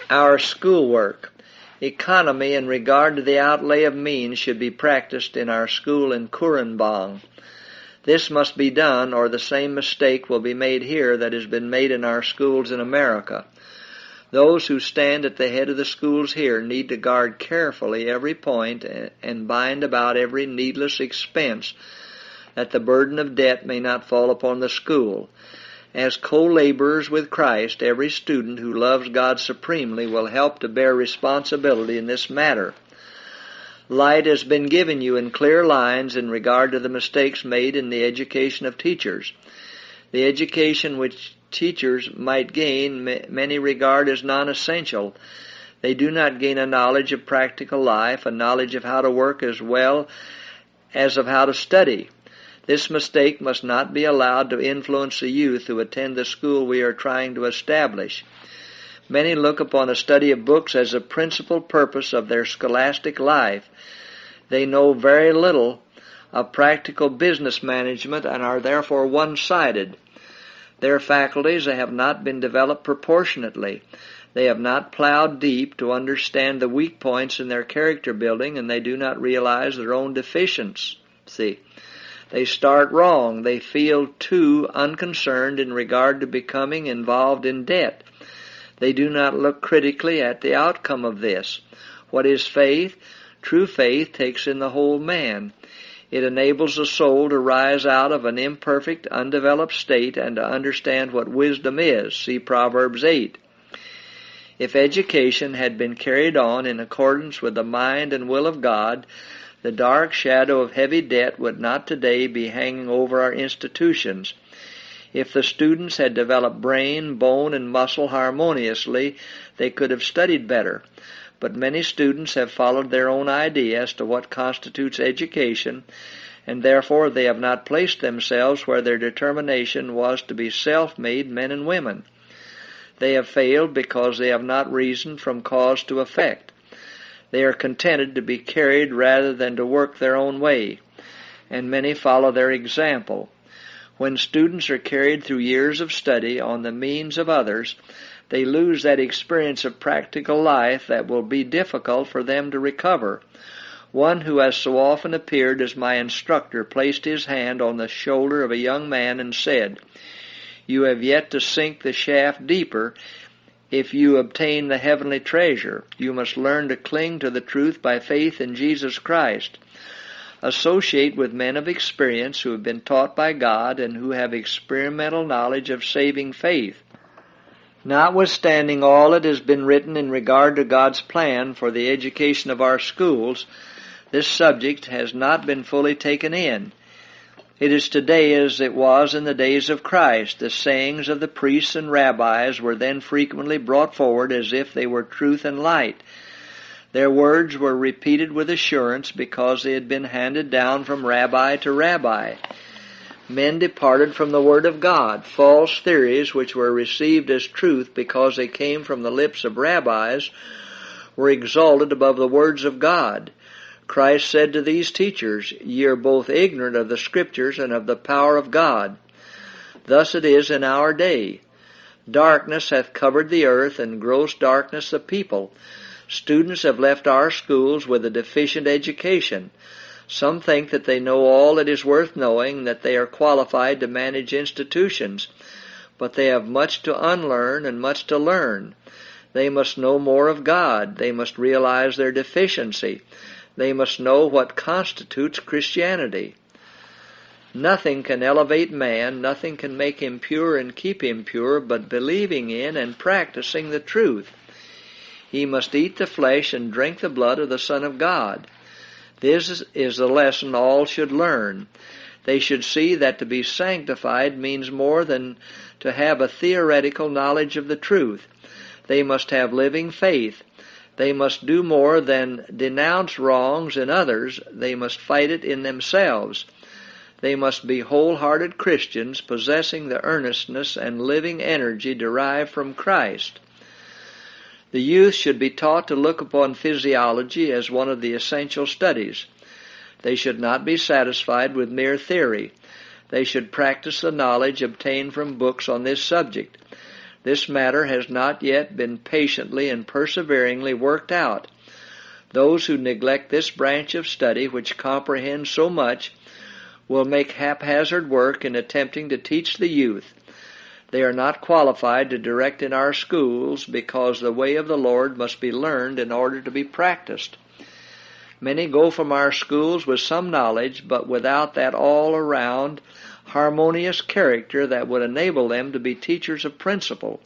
Our schoolwork. Economy in regard to the outlay of means should be practiced in our school in Kurunbong. This must be done, or the same mistake will be made here that has been made in our schools in America. Those who stand at the head of the schools here need to guard carefully every point and bind about every needless expense, that the burden of debt may not fall upon the school. As co-laborers with Christ, every student who loves God supremely will help to bear responsibility in this matter. Light has been given you in clear lines in regard to the mistakes made in the education of teachers. The education which teachers might gain, many regard as non-essential. They do not gain a knowledge of practical life, a knowledge of how to work as well as of how to study. This mistake must not be allowed to influence the youth who attend the school we are trying to establish. Many look upon a study of books as a principal purpose of their scholastic life. They know very little of practical business management and are therefore one-sided. Their faculties have not been developed proportionately. They have not plowed deep to understand the weak points in their character building, and they do not realize their own deficiency. They start wrong. They feel too unconcerned in regard to becoming involved in debt. They do not look critically at the outcome of this. What is faith? True faith takes in the whole man. It enables the soul to rise out of an imperfect, undeveloped state and to understand what wisdom is. See Proverbs 8. If education had been carried on in accordance with the mind and will of God, the dark shadow of heavy debt would not today be hanging over our institutions. If the students had developed brain, bone, and muscle harmoniously, they could have studied better. But many students have followed their own idea as to what constitutes education, and therefore they have not placed themselves where their determination was to be self-made men and women. They have failed because they have not reasoned from cause to effect. They are contented to be carried rather than to work their own way, and many follow their example. When students are carried through years of study on the means of others, they lose that experience of practical life that will be difficult for them to recover. One who has so often appeared as my instructor placed his hand on the shoulder of a young man and said, "You have yet to sink the shaft deeper. If you obtain the heavenly treasure, you must learn to cling to the truth by faith in Jesus Christ. Associate with men of experience who have been taught by God and who have experimental knowledge of saving faith." Notwithstanding all that has been written in regard to God's plan for the education of our schools, this subject has not been fully taken in. It is today as it was in the days of Christ. The sayings of the priests and rabbis were then frequently brought forward as if they were truth and light. Their words were repeated with assurance because they had been handed down from rabbi to rabbi. Men departed from the Word of God. False theories, which were received as truth because they came from the lips of rabbis, were exalted above the words of God. Christ said to these teachers, "Ye are both ignorant of the Scriptures and of the power of God." Thus it is in our day. Darkness hath covered the earth, and gross darkness the people. Students have left our schools with a deficient education. Some think that they know all that is worth knowing, that they are qualified to manage institutions, but they have much to unlearn and much to learn. They must know more of God. They must realize their deficiency. They must know what constitutes Christianity. Nothing can elevate man, nothing can make him pure and keep him pure, but believing in and practicing the truth. He must eat the flesh and drink the blood of the Son of God. This is the lesson all should learn. They should see that to be sanctified means more than to have a theoretical knowledge of the truth. They must have living faith. They must do more than denounce wrongs in others. They must fight it in themselves. They must be wholehearted Christians, possessing the earnestness and living energy derived from Christ. The youth should be taught to look upon physiology as one of the essential studies. They should not be satisfied with mere theory. They should practice the knowledge obtained from books on this subject. This matter has not yet been patiently and perseveringly worked out. Those who neglect this branch of study, which comprehends so much, will make haphazard work in attempting to teach the youth. They are not qualified to direct in our schools because the way of the Lord must be learned in order to be practiced. Many go from our schools with some knowledge, but without that all-around harmonious character that would enable them to be teachers of principle.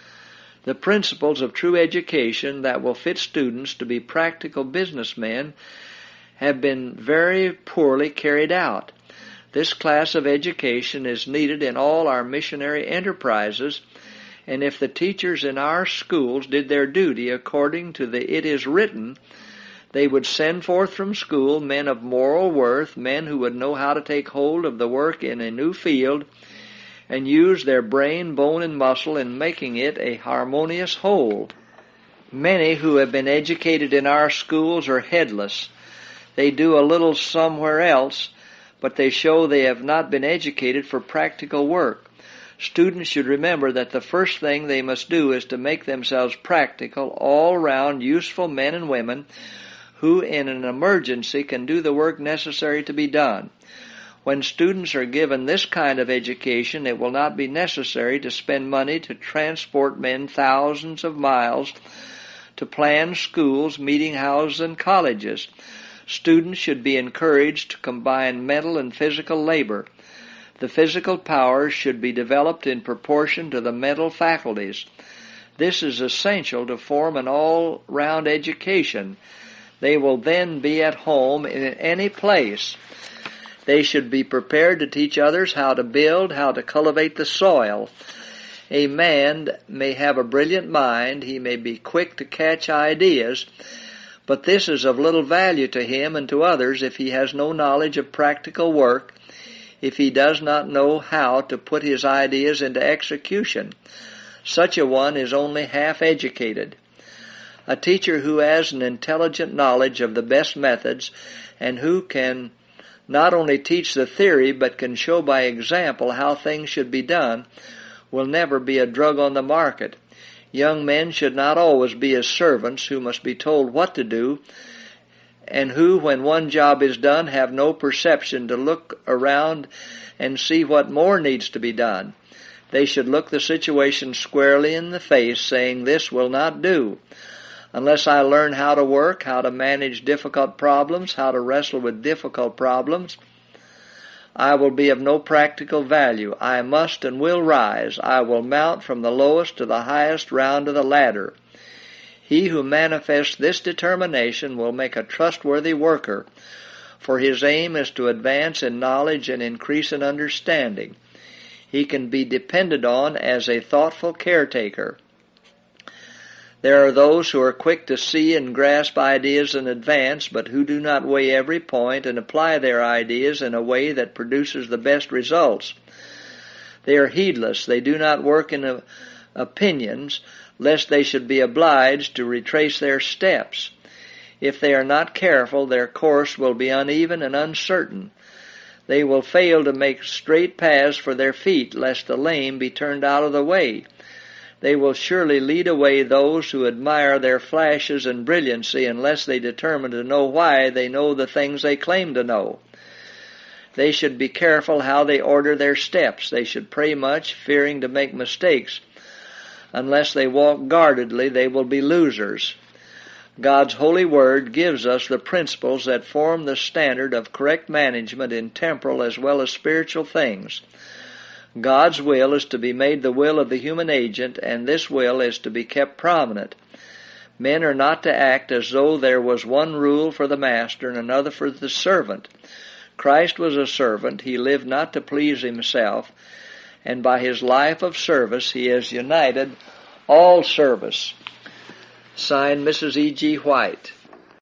The principles of true education that will fit students to be practical businessmen have been very poorly carried out. This class of education is needed in all our missionary enterprises, and if the teachers in our schools did their duty according to the "it is written," they would send forth from school men of moral worth, men who would know how to take hold of the work in a new field and use their brain, bone, and muscle in making it a harmonious whole. Many who have been educated in our schools are headless. They do a little somewhere else, but they show they have not been educated for practical work. Students should remember that the first thing they must do is to make themselves practical, all-round, useful men and women who in an emergency can do the work necessary to be done. When students are given this kind of education, it will not be necessary to spend money to transport men thousands of miles to plan schools, meeting houses, and colleges. Students should be encouraged to combine mental and physical labor. The physical powers should be developed in proportion to the mental faculties. This is essential to form an all-round education. They will then be at home in any place. They should be prepared to teach others how to build, how to cultivate the soil. A man may have a brilliant mind, he may be quick to catch ideas, but this is of little value to him and to others if he has no knowledge of practical work, if he does not know how to put his ideas into execution. Such a one is only half educated. A teacher who has an intelligent knowledge of the best methods and who can not only teach the theory but can show by example how things should be done will never be a drug on the market. Young men should not always be as servants who must be told what to do and who, when one job is done, have no perception to look around and see what more needs to be done. They should look the situation squarely in the face, saying, "This will not do. Unless I learn how to work, how to manage difficult problems, how to wrestle with difficult problems, I will be of no practical value. I must and will rise. I will mount from the lowest to the highest round of the ladder." He who manifests this determination will make a trustworthy worker, for his aim is to advance in knowledge and increase in understanding. He can be depended on as a thoughtful caretaker. There are those who are quick to see and grasp ideas in advance, but who do not weigh every point and apply their ideas in a way that produces the best results. They are heedless. They do not work in opinions, lest they should be obliged to retrace their steps. If they are not careful, their course will be uneven and uncertain. They will fail to make straight paths for their feet, lest the lame be turned out of the way. They will surely lead away those who admire their flashes and brilliancy unless they determine to know why they know the things they claim to know. They should be careful how they order their steps. They should pray much, fearing to make mistakes. Unless they walk guardedly, they will be losers. God's holy word gives us the principles that form the standard of correct management in temporal as well as spiritual things. God's will is to be made the will of the human agent, and this will is to be kept prominent. Men are not to act as though there was one rule for the master and another for the servant. Christ was a servant. He lived not to please himself, and by his life of service he has united all service. Signed, Mrs. E.G. White.